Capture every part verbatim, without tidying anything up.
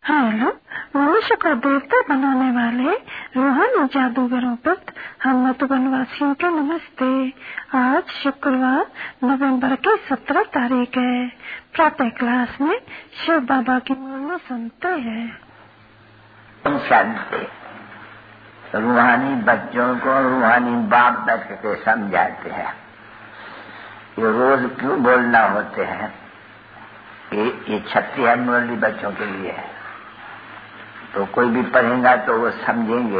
Hello, मनुष्य को देवता बनाने वाले रूहानी जादूगरों पर हम मधुबनवासियों के नमस्ते। आज शुक्रवार नवंबर की सत्रह तारीख है। प्रातः क्लास में शिव बाबा की मुरली सुनते हैं। शांति रूहानी बच्चों को रूहानी बाप बैठ के समझाते हैं। ये रोज क्यों बोलना होते हैं? ये ये छत्तीस मुरली बच्चों के लिए है, तो कोई भी पढ़ेगा तो वो समझेंगे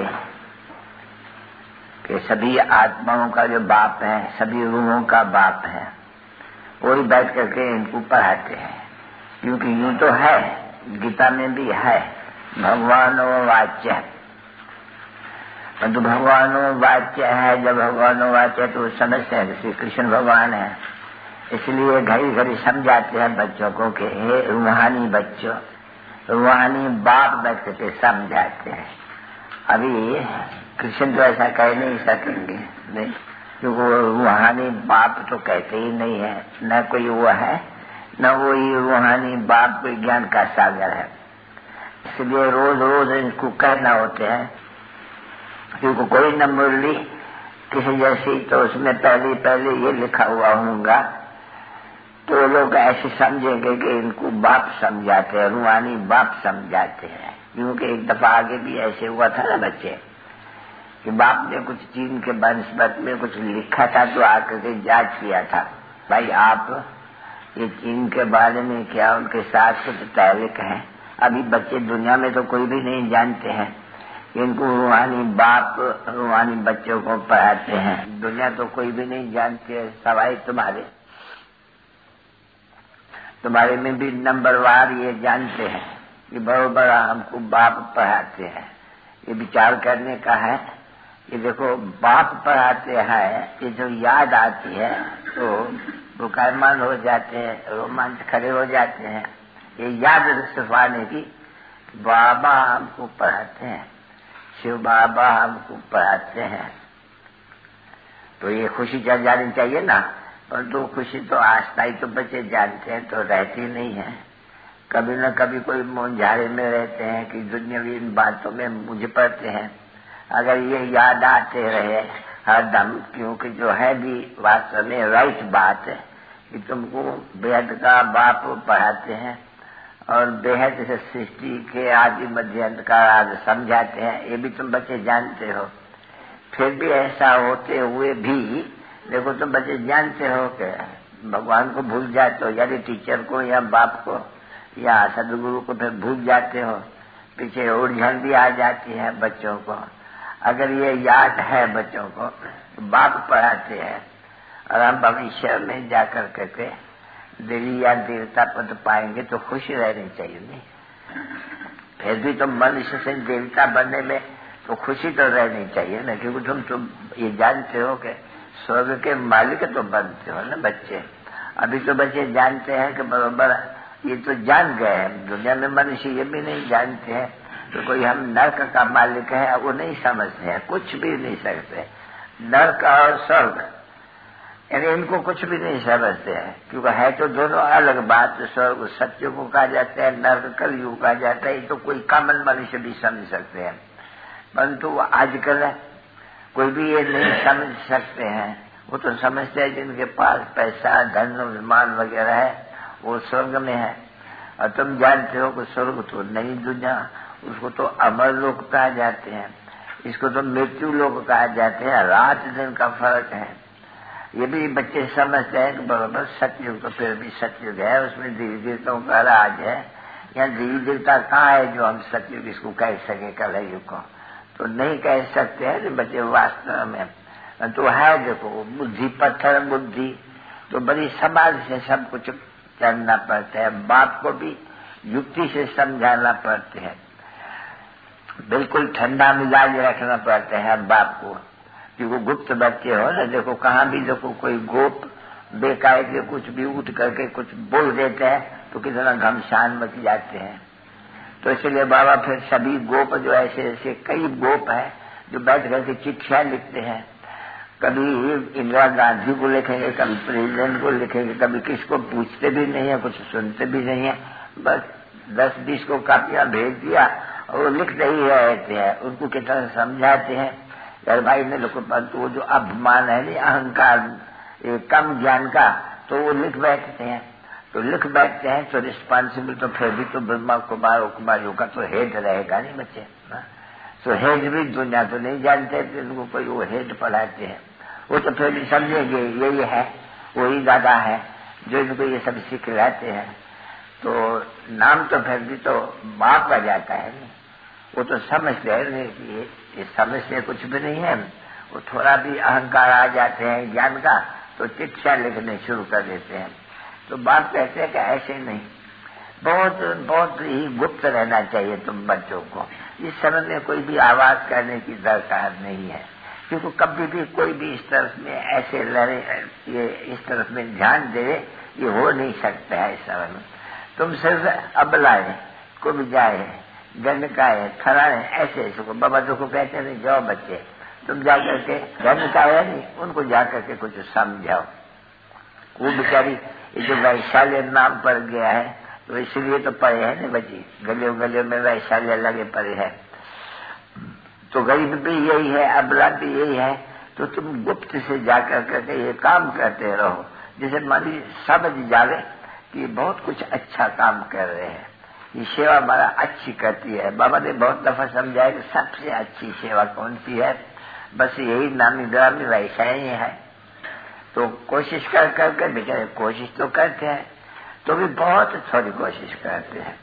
कि सभी आत्माओं का जो बाप है, सभी रूहों का बाप है, वही बैठ करके इनको पढ़ाते हैं। क्योंकि यूं तो है, गीता में भी है भगवानो वाच्य, परंतु भगवानो वाच्य है। जब भगवानो वाच्य तो समझते हैं श्री कृष्ण भगवान है, इसलिए घड़ी घड़ी समझाते हैं बच्चों को कि हे रूहानी बच्चों, रूहानी बाप बैठ के समझाते हैं। अभी कृष्ण तो ऐसा कह नहीं सकेंगे, नहीं, क्योंकि वो रूहानी बाप तो कहते ही नहीं है, न कोई वो है, न वो ही रूहानी बाप कोई ज्ञान का सागर है। इसलिए रोज रोज इनको कहना होते हैं, क्योंकि कोई न मुरली किसी जैसी तो उसमें पहले पहले ये लिखा हुआ होगा, तो लोग ऐसे समझेंगे कि इनको बाप समझाते हैं, रूहानी बाप समझाते हैं। क्योंकि एक दफा आगे भी ऐसे हुआ था ना बच्चे, कि बाप ने कुछ चीन के बनस्पत में कुछ लिखा था, तो आकर के जांच किया था, भाई आप ये चीन के बारे में क्या उनके साथ कुछ तहरीक है? अभी बच्चे दुनिया में तो कोई भी नहीं जानते हैं, इनको रूहानी बाप रूहानी बच्चों को पढ़ाते हैं। दुनिया तो कोई भी नहीं जानती है, सवाई तुम्हारे तुम्हारे में भी नंबरवार ये जानते हैं कि बराबर हमको बाप पढ़ाते हैं। ये विचार करने का है कि देखो बाप पढ़ाते हैं, ये जो याद आती है तो बुकायमान हो जाते हैं, रोमांच खड़े हो जाते हैं। ये याद सिखाने की बाबा हमको पढ़ाते हैं, शिव बाबा हमको पढ़ाते हैं, तो ये खुशी चल जानी चाहिए ना। पर तो खुशी तो आस्था ही तो बच्चे जानते हैं, तो रहती नहीं है। कभी न कभी कोई मुंझारे में रहते हैं कि दुनियावी इन बातों में मुझे पड़ते हैं। अगर ये याद आते रहे हर दम, क्योंकि जो है भी वास्तव में राइट बात है कि तुमको बेहद का बाप पढ़ाते हैं और बेहद से सृष्टि के आदि मध्य अंत का राज समझाते हैं, ये भी तुम बच्चे जानते हो। फिर भी ऐसा होते हुए भी देखो तुम बच्चे जानते हो कि भगवान को भूल जाते हो, यानी टीचर को या बाप को या सदगुरु को फिर भूल जाते हो, पीछे उलझन भी आ जाती है बच्चों को। अगर ये याद है बच्चों को, तो बाप पढ़ाते हैं और हम भविष्य में जाकर करके देवी या देवता पद पाएंगे तो खुशी रहनी चाहिए। नहीं, फिर भी तुम मनुष्य से देवता बनने में तो खुशी तो रहनी चाहिए ना, क्योंकि तुम तुम ये जानते हो कि स्वर्ग के मालिक तो बनते हो ना बच्चे। अभी तो बच्चे जानते हैं कि बराबर ये तो जान गए हैं, दुनिया में मनुष्य ये भी नहीं जानते हैं, तो कोई हम नर्क का मालिक है वो नहीं समझते हैं, कुछ भी नहीं सकते। नर्क और स्वर्ग यानी इनको कुछ भी नहीं समझते हैं, क्योंकि है तो दोनों अलग बात। स्वर्ग सत्य को कहा जाता है, नर्क कलयुग कहा जाता है, ये तो कोई कॉमन मनुष्य भी समझ सकते हैं, परंतु आजकल कोई भी ये नहीं समझ सकते हैं। वो तो समझते हैं जिनके पास पैसा धन विमान वगैरह है वो स्वर्ग में है, और तुम जानते हो कि स्वर्ग तो नई दुनिया, उसको तो अमर लोक कहा जाते हैं, इसको तो मृत्यु लोक कहा जाते हैं, रात दिन का फर्क है। ये भी बच्चे समझते हैं कि बराबर सतयुग तो फिर भी सतयुग है, उसमें देवी देवताओं का राज है। यहाँ देवी देवता कहाँ है जो हम सतयुग इसको कह सके कलयुग को? तो नहीं कह सकते हैं कि बच्चे वास्तव में तो है। देखो बुद्धि पत्थर बुद्धि तो बड़ी समाज से सब कुछ करना पड़ता है, बाप को भी युक्ति से समझाना पड़ते हैं, बिल्कुल ठंडा मिजाज रखना पड़ता है बाप को, क्योंकि गुप्त बच्चे हो ना। देखो कहाँ भी देखो कोई गोप बेकायदे कुछ भी उठ करके कुछ बोल देते हैं तो कितना घमसान मच जाते हैं। तो इसलिए बाबा फिर सभी गोप जो ऐसे ऐसे कई गोप हैं जो बैठ करके चिट्ठियां लिखते हैं, कभी इंदिरा गांधी को लिखेंगे, कभी प्रेसिडेंट को लिखेंगे, कभी किसको पूछते भी नहीं है, कुछ सुनते भी नहीं है, बस दस बीस को कापियां भेज दिया और वो लिख रही रहते हैं, उनको कितना समझाते हैं यार भाई ने लोग, परंतु वो जो अभिमान है नहीं, अहंकार, कम ज्ञान का, तो वो लिख बैठते हैं। तो लिख बैठते हैं तो रिस्पॉन्सिबल तो फिर भी तो ब्रह्मा कुमार और कुमारियों का तो हेड रहेगा नहीं बच्चे ना। तो हेड भी दुनिया तो नहीं जानते थे, उनको कोई वो हेड पढ़ाते हैं, वो तो फिर भी समझेंगे यही है, वही दादा है जो इनको ये सब सिखलाते हैं। तो नाम तो फिर भी तो बाप आ जाता है नहीं, वो तो समझते हैं नहीं कि ये समझते कुछ भी नहीं है। वो थोड़ा भी अहंकार आ जाते हैं ज्ञान का तो चिट्ठियां लिखने शुरू कर देते हैं। तो बाप कहते हैं कि ऐसे नहीं, बहुत बहुत ही गुप्त रहना चाहिए तुम बच्चों को। इस समय में कोई भी आवाज करने की दरकार नहीं है, क्योंकि कभी भी कोई भी इस तरफ में ऐसे लड़े, ये इस तरफ में ध्यान दे, ये हो नहीं सकता है इस समय में। तुम सिर्फ अबलाए को भी जाए, गंडकाए, खराए, ऐसे ऐसे को बाबा जो को कहते नहीं, जाओ बच्चे तुम जा करके गंडकाए नहीं, उनको जा करके कुछ समझाओ। वो बेचारी ये जो वैशाल्य नाम पड़ गया है तो इसलिए तो पड़े है ना बच्ची, गलियों गलियों में वैशाल्य लगे पड़े है। तो गरीब भी यही है, अबला भी यही है। तो तुम गुप्त से जाकर करके ये काम करते रहो, जैसे मानी समझ जावे कि बहुत कुछ अच्छा काम कर रहे हैं, ये सेवा हमारा अच्छी करती है। बाबा ने बहुत दफा समझाया कि सबसे अच्छी सेवा कौन सी है, बस यही नामी ग्रामी वैसा ही है। तो कोशिश कर करके बेचारे कोशिश तो करते हैं, तो भी बहुत थोड़ी कोशिश करते हैं।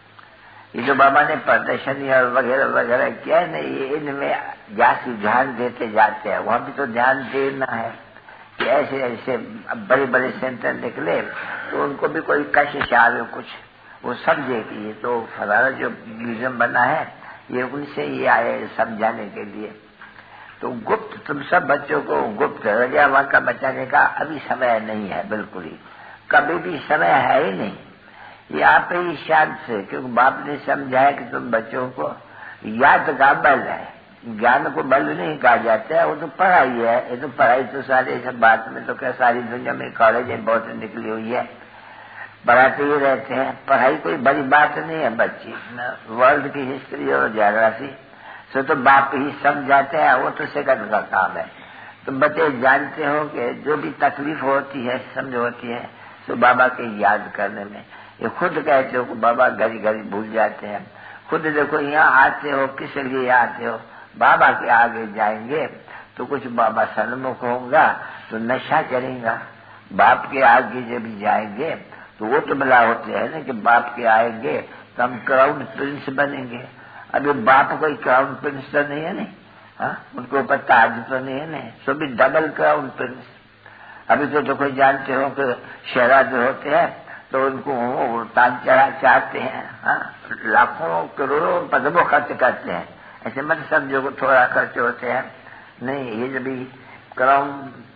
ये जो बाबा ने प्रदर्शनी और वगैरह वगैरह किया है ना, ये इनमें जास्ती ध्यान देते जाते हैं। वहां भी तो ध्यान देना है कि ऐसे ऐसे बड़े बड़े सेंटर निकले तो उनको भी कोई कशिश आवे, कुछ वो समझे कि ये तो फलाना जो म्यूजियम बना है ये उनसे ही आए समझाने के लिए। तो गुप्त तुम सब बच्चों को गुप्त रजा वहां का बचाने का अभी समय नहीं है, बिल्कुल ही कभी भी समय है ही नहीं। ये आप ही शांत से, क्योंकि बाप ने समझाया कि तुम बच्चों को याद का बल है, ज्ञान को बल नहीं कहा जाता है, वो तो पढ़ाई है। ये तो पढ़ाई तो सारे सब बात में तो क्या सारी दुनिया में कॉलेज बहुत निकली हुई है, पढ़ाते ही रहते हैं। पढ़ाई कोई बड़ी बात नहीं है बच्ची, वर्ल्ड की हिस्ट्री और ज्योग्राफी सो तो बाप ही समझाते हैं, वो तो सेकंड का काम है। तो बच्चे जानते हो कि जो भी तकलीफ होती है समझ होती है तो बाबा के याद करने में। ये खुद कहते हो कि बाबा घड़ी घड़ी भूल जाते हैं। खुद देखो यहाँ आते हो किस लिए आते हो, बाबा के आगे जाएंगे तो कुछ बाबा सन्मुख होगा तो नशा करेगा। बाप के आगे जब जाएंगे तो वो तो भला होते हैं ना कि बाप के आएंगे तो हम क्राउन प्रिंस बनेंगे। अभी बाप कोई क्राउन प्रिंस तो नहीं है नहीं, हाँ उनके ऊपर ताज तो नहीं है नहीं, सो भी डबल क्राउन प्रिंस। अभी तो जो कोई जानते हो कि शहराज होते हैं तो उनको ताज चढ़ा चाहते हैं, हाँ लाखों करोड़ों पदमों खर्च करते हैं। ऐसे मत समझो को थोड़ा खर्च होते हैं, नहीं ये जब भी क्राउन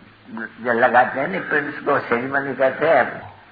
जब लगाते हैं नहीं प्रिंस को सेरेमनी करते हैं,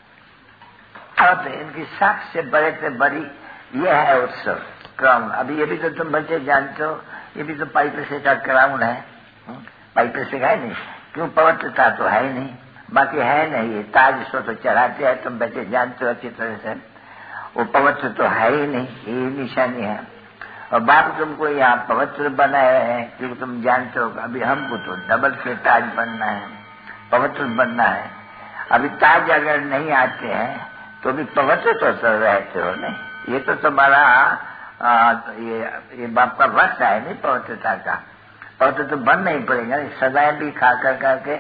अब इनकी सबसे बड़े से बड़ी ये है उत्सव क्राउन। अभी ये भी तो तुम बच्चे जानते हो, ये भी तो पाइप से का क्राउन है, पाइप से है नहीं, क्यों पवित्रता तो है ही नहीं, बाकी है नहीं। ये ताज सो तो चढ़ाते हैं, तुम बच्चे जानते हो अच्छी तरह से, वो पवित्र तो है ही नहीं, ये निशानी है। और बाप तुमको यहाँ पवित्र बनाए हैं क्योंकि तुम जानते हो अभी हमको तो डबल से ताज बनना है, पवित्र बनना है। अभी ताज अगर नहीं आते हैं तो भी पवित्र तो सर रहते हो नहीं। ये तो तुम्हारा आ, ये, ये बाप का वक्त है नहीं पवित्रता का, पवित्र तो बनना ही पड़ेगा। सदाएं भी खा कर करके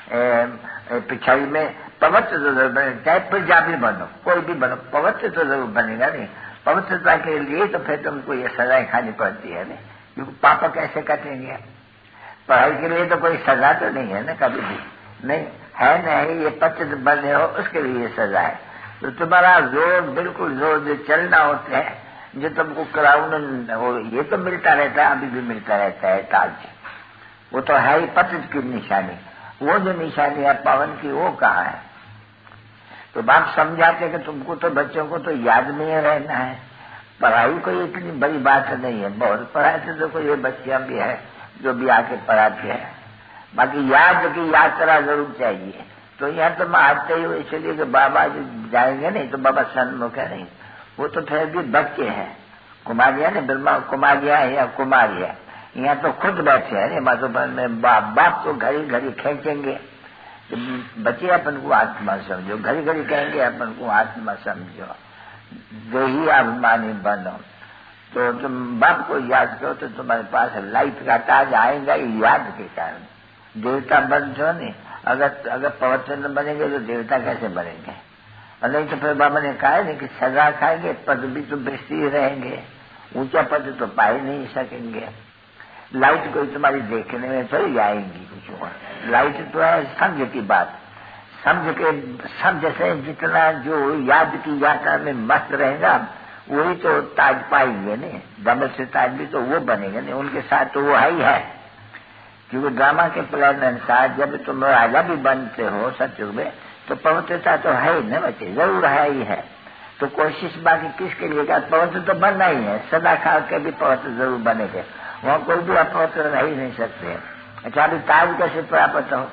पिछाई में पवित्र तो जरूर बनेगा, चाहे प्रजा भी बनो कोई भी बनो पवित्र तो जरूर बनेगा नहीं। पवित्रता के लिए तो फिर तुमको ये सजाएं खानी पड़ती है नहीं, क्योंकि पापा कैसे कटेंगे। पढ़ाई के लिए तो कोई सजा तो नहीं है ना, कभी भी नहीं है, नहीं ये पवित्र बने हो उसके लिए ये सजा है। तो तुम्हारा जोर बिल्कुल जोर जो चलना होते हैं, जो तुमको क्राउन हो ये तो मिलता रहता है, अभी भी मिलता रहता है ताज, वो तो है ही पवित्र की निशानी। वो जो निशानी है पावन की वो कहाँ है। तो बाप समझाते कि तुमको तो बच्चों को तो याद में रहना है, पढ़ाई कोई इतनी बड़ी बात नहीं है। बहुत पढ़ाते तो कोई ये बच्चियां भी है जो भी आके पढ़ाते हैं, बाकी याद की यात्रा जरूर चाहिए। तो यहाँ तो मैं आते ही इसलिए कि बाबा जो जाएंगे नहीं तो बाबा सन्मुख है नहीं, वो तो फिर भी बच्चे हैं, कुमारियां ने ब्रह्मा कुमारियां है या कुमारी है। यहाँ तो खुद बैठे हैं मधुबन में, बाप बाप तो घड़ी घड़ी खींचेंगे, बच्चे अपन को आत्मा समझो, घड़ी घड़ी कहेंगे अपन को आत्मा समझो, जो ही अभिमानी बनो। तो तुम बाप को याद करो तो तुम्हारे पास लाइट का ताज आएगा याद के कारण। देवता बन जो नहीं, अगर अगर पवित्र न बनेंगे तो देवता कैसे बनेंगे? और नहीं तो फिर बाबा ने कहा नहीं कि सजा खाएंगे, पद भी तो बेचती रहेंगे, ऊंचा पद तो पा ही नहीं सकेंगे। लाइट कोई तुम्हारी देखने में थोड़ी आएंगी कुछ, लाइट तो है समझ की बात, समझ के समझ से जितना जो याद की यात्रा में मस्त रहेगा वही तो ताज पाएंगे नहीं, दमन से ताज भी तो वो बनेंगे नहीं, उनके साथ तो वो है ही है। क्योंकि ड्रामा के प्लान अनुसार जब तुम राजा भी बनते हो सत्युग में तो पवित्रता तो है ही न बच्चे, जरूर है ही है। तो कोशिश बाकी किसके लिए का, पवित्र तो बनना ही है, सदा खा के भी पवित्र जरूर बनेंगे, वहाँ कोई भी अपवित्र रह ही नहीं सकते। अच्छा अभी ताज कैसे प्राप्त हो?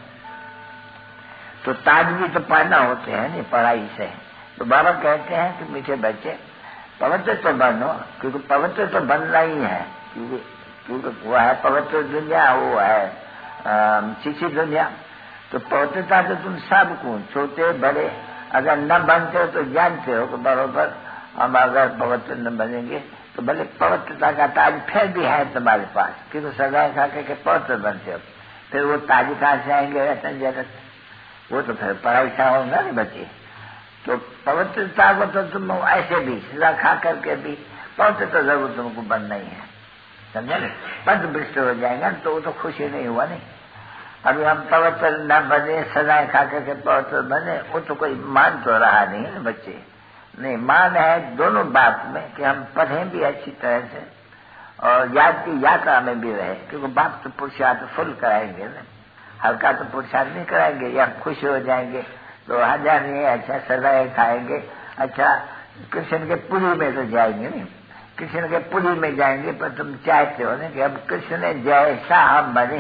तो ताज भी तो पाना होते हैं नहीं पढ़ाई से। तो बाबा कहते हैं कि मीठे बच्चे पवित्र तो बनो, क्योंकि पवित्र तो बनना ही है, क्योंकि क्योंकि वो है पवित्र दुनिया, वो है शिक्षित दुनिया। तो पवित्रता तो तुम सबको छोटे बड़े अगर न बनते हो तो जानते हो कि बरोबर हम अगर पवित्र न बनेंगे तो भले पवित्रता का ताज फिर भी है तुम्हारे पास, क्योंकि सदा खा के पवित्र बनते हो। फिर वो ताज कहाँ से आएंगे रतन जगत, वो तो फिर पढ़ाई सा होगा नहीं बच्चे। तो पवित्रता को तो तुम ऐसे भी सदा खा करके भी पवित्र तो जरूर तुमको बनना ही है, समझे ना। पद भ्रष्ट हो जाएगा तो वो तो खुशी नहीं हुआ नहीं। अभी हम पवित्र न बने सदा खा करके पवित्र बने, वो तो कोई मान तो रहा नहीं है बच्चे। नहीं, मान है दोनों बात में कि हम पढ़ें भी अच्छी तरह से और याद की यात्रा में भी रहे, क्योंकि बाप तो पुरुषार्थ फुल कराएंगे ना, हल्का तो पुरुषार्थ नहीं कराएंगे। या खुश हो जाएंगे तो हजार नहीं, अच्छा सदाएं खाएंगे, अच्छा कृष्ण के पुरी में तो जाएंगे नहीं, कृष्ण के पुरी में जाएंगे। पर तुम चाहते हो ना कि अब कृष्ण जैसा हम बने,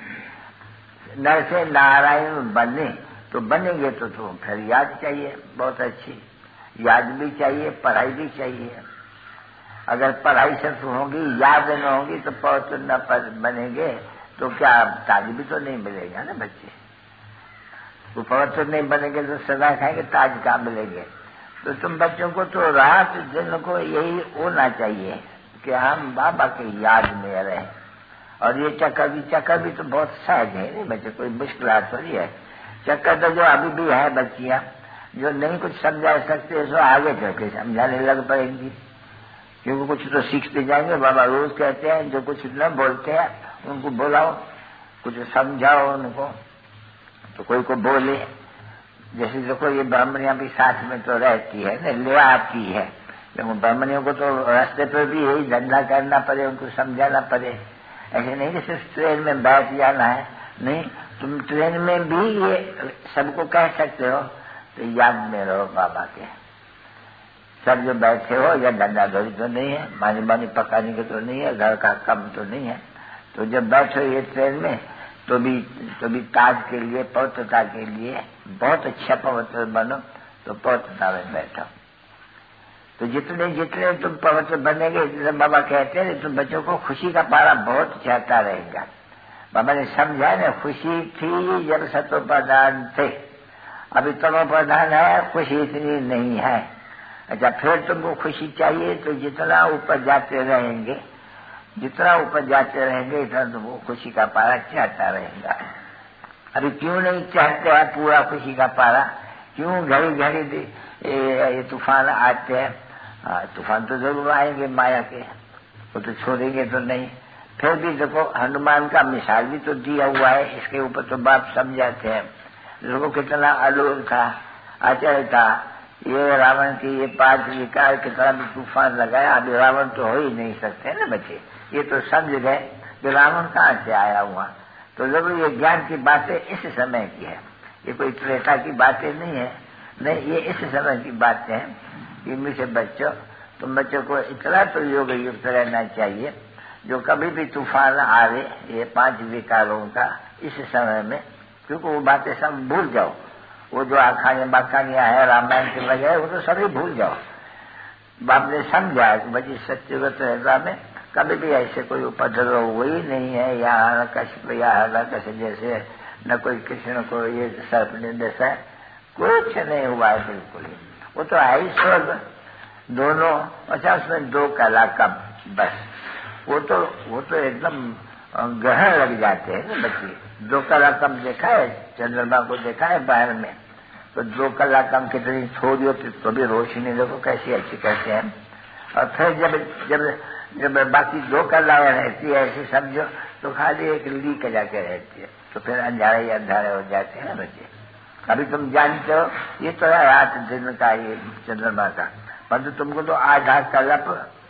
नर से नारायण बने, तो बनेंगे तो तुम फिर याद चाहिए, बहुत अच्छी याद भी चाहिए, पढ़ाई भी चाहिए। अगर पढ़ाई सिर्फ होगी याद न होगी तो पवित्र न बनेंगे तो क्या ताज भी तो नहीं मिलेगा ना बच्चे। तो पवित्र नहीं बनेंगे तो सदा खाएंगे, ताज कहाँ मिलेंगे। तो तुम बच्चों को तो रात दिन को यही होना चाहिए कि हम बाबा की याद में रहे। और ये चक्कर भी चक्कर भी तो बहुत सहज है नहीं बच्चे, कोई मुश्किल थोड़ी है। चक्कर तो जो अभी भी है बच्चियां जो नहीं कुछ समझा सकते सो आगे चलके समझाने लग पड़ेंगी, क्योंकि कुछ तो सीखते जाएंगे। बाबा रोज कहते हैं जो कुछ न बोलते हैं उनको बुलाओ, कुछ समझाओ उनको, तो कोई को बोले। जैसे देखो ये ब्राह्मणियां भी साथ में तो रहती है न, ले आती है, लेकिन ब्राह्मणियों को तो रास्ते पर भी यही धंधा करना पड़े, उनको समझाना पड़े। ऐसे नहीं कि सिर्फ ट्रेन में बैठ जाना है, नहीं, तुम ट्रेन में भी ये सबको कह सकते हो तो याद में रहो बाबा के। सब जो बैठे हो या धंधा धोरी तो नहीं है, मानी मानी पकाने के तो नहीं है, घर का कम तो नहीं है, तो जब बैठो ये ट्रेन में तो भी तो भी ताज के लिए पवित्रता के लिए बहुत अच्छा पवित्र बनो, तो पवित्रता में बैठो। तो जितने जितने तुम पवित्र बनेंगे, जितने बाबा कहते हैं तुम बच्चों को खुशी का पारा बहुत चढ़ता रहेगा। बाबा ने समझा ना, खुशी थी जब सतोप्रधान थे, अभी तमोप्रधान है, खुशी इतनी नहीं है। अच्छा फिर तुमको खुशी चाहिए तो जितना ऊपर जाते रहेंगे, जितना ऊपर जाते रहेंगे इतना तुमको खुशी का पारा चढ़ता रहेगा। अभी क्यों नहीं चाहते हैं पूरा खुशी का पारा? क्यों घड़ी घड़ी ये तूफान आते हैं? तूफान तो जरूर आएंगे माया के, वो तो छोड़ेंगे तो नहीं। फिर भी देखो हनुमान का मिसाल भी तो दिया हुआ है, इसके ऊपर तो बाप समझाते हैं। देखो कितना अलोर था, अचल था, ये रावण की ये पांच विकार कितना भी तूफान लगाया, अभी रावण तो हो ही नहीं सकते ना बच्चे। ये तो समझ गए कि रावण कहाँ से आया हुआ। तो जरूर ये ज्ञान की बातें इस समय की है, ये कोई त्रेता की बातें नहीं है, नहीं, ये इस समय की बातें हैं। इनमें से बच्चों तुम बच्चों को इतना तो योग युक्त रहना चाहिए, जो कभी भी तूफान आवे ये पांच विकारों का इस समय में, क्योंकि वो बातें सब भूल जाओ। वो जो आखानियां बाखानियां है रामायण के वगैरह वो तो सभी भूल जाओ। बाप ने समझा कि बच्ची सत्यव्रत रहता में कभी भी ऐसे कोई उपद्रव हुई नहीं है, यहाँ कश्यप या हरकश जैसे न कोई कृष्ण को ये सर्प ने जैसा कुछ नहीं हुआ है बिल्कुल ही। वो तो आई स्वर्ग दोनों, अच्छा उसमें दो कला का बस, वो तो वो तो एकदम ग्रहण लग जाते हैं ना बच्चे। दो कला कम देखा है, चंद्रमा को देखा है बाहर में, तो दो कला कम कितनी छोड़ी होती तो भी रोशनी देखो कैसी अच्छी करते हैं। और फिर जब जब जब बाकी दो कला रहती है ऐसे समझो तो खाली एक लीक जाके रहती है, तो फिर अंधारे ही अंधारे हो जाते हैं ना बच्चे। अभी तुम जानते हो ये तो है रात दिन का ये चंद्रमा का, परंतु तुमको तो आधा कलप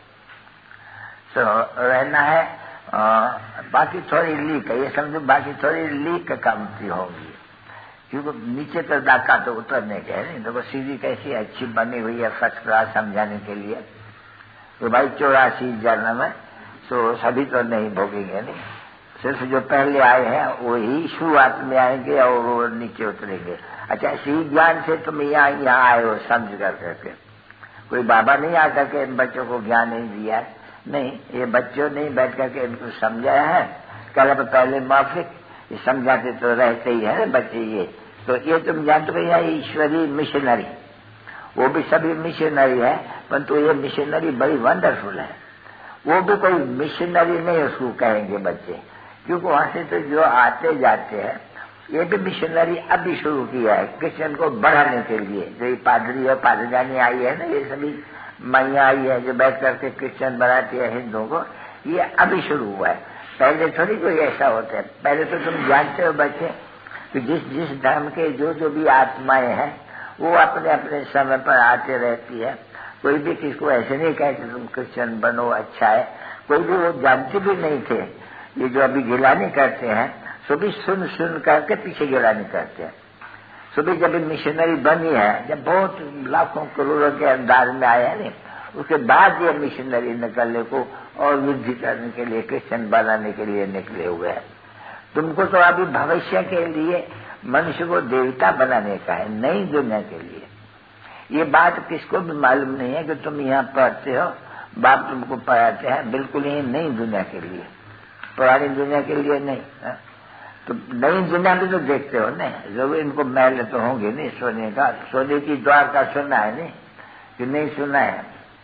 तो रहना है, आ, बाकी थोड़ी लीक है, ये समझो बाकी थोड़ी लीक कमती होगी, क्योंकि नीचे तो डाका तो उतरने के नहीं। देखो सीधी कैसी अच्छी बनी हुई है फर्स्ट क्लास समझाने के लिए। तो भाई चौरासी जन्म में तो सभी तो नहीं भोगेंगे नहीं, सिर्फ जो पहले आए हैं वही शुरुआत में आएंगे और वो नीचे उतरेंगे। अच्छा इसी ज्ञान से तुम यहाँ यहाँ आए हो समझ कर करके, कोई बाबा नहीं आ करके इन बच्चों को ज्ञान नहीं दिया है, नहीं, ये बच्चों ने बैठ करके इनको समझाया है। कल पहले माफिक ये समझाते तो रहते ही है बच्चे ये, तो ये तुम जानते हो यहाँ ईश्वरी मिशनरी, वो भी सभी मिशनरी है, परंतु ये मिशनरी बड़ी वंडरफुल है। वो भी कोई मिशनरी नहीं उसको कहेंगे बच्चे, क्योंकि वहां से तो जो आते जाते हैं ये भी मिशनरी अभी शुरू किया है कृष्ण को बढ़ाने के लिए। जो ये पादरी और पादरानी आई है ना, ये सभी मैया आई है जो बैठ करके क्रिश्चियन बनाती है हिंदुओं को, ये अभी शुरू हुआ है, पहले थोड़ी कोई ऐसा होता है। पहले तो तुम जानते हो बच्चे कि जिस जिस धर्म के जो जो भी आत्माएं हैं वो अपने अपने समय पर आते रहती है। कोई भी किसको ऐसे नहीं कहते तुम क्रिश्चियन बनो अच्छा है, कोई भी वो जानते भी नहीं थे। ये जो अभी गिलानी करते हैं सो भी सुन सुन करके पीछे गिलानी करते हैं। सुबह जब मिशनरी बनी है, जब बहुत लाखों करोड़ों के अंदाज में आया है नहीं, उसके बाद ये मिशनरी निकलने को और वृद्धि करने के लिए क्रिश्चियन बनाने के लिए निकले हुए हैं। तुमको तो अभी भविष्य के लिए मनुष्य को देवता बनाने का है, नई दुनिया के लिए। ये बात किसको भी मालूम नहीं है कि तुम यहाँ पढ़ते हो, बाप तुमको पढ़ाते हैं, बिल्कुल ही नई दुनिया के लिए, पुरानी दुनिया के लिए नहीं है? तो नई दुनिया में तो देखते हो ना, जरूर इनको महल तो होंगे नहीं सोने का, सोने की द्वारका सुना है नहीं कि नहीं सुना है?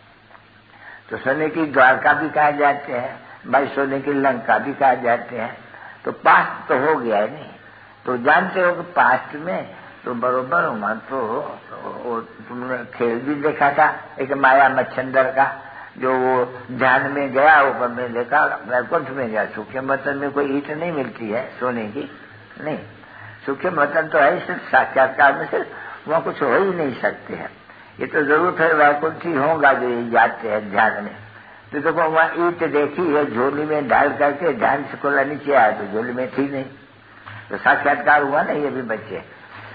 तो सोने की द्वारका भी कहा जाते हैं भाई, सोने की लंका भी कहा जाते हैं। तो पास्ट तो हो गया है नहीं, तो जानते हो कि पास्ट में तो बरोबर वहां तो तुमने खेल भी देखा था एक माया मच्छंदर का, जो वो ध्यान में गया ऊपर में देखा वैकुंठ में गया। सूखे मतन में कोई ईट नहीं मिलती है सोने की, नहीं, सूखे मतन तो है सिर्फ साक्षात्कार में, सिर्फ वहाँ कुछ हो ही नहीं सकते हैं। ये तो जरूर फिर वैकुंठ ही होगा जो ये जाते हैं ध्यान में। तो देखो वहाँ ईट देखी है झोली में डाल करके, ध्यान से खोला नीचे आया तो झोली में थी नहीं, तो साक्षात्कार हुआ ना ये भी बच्चे।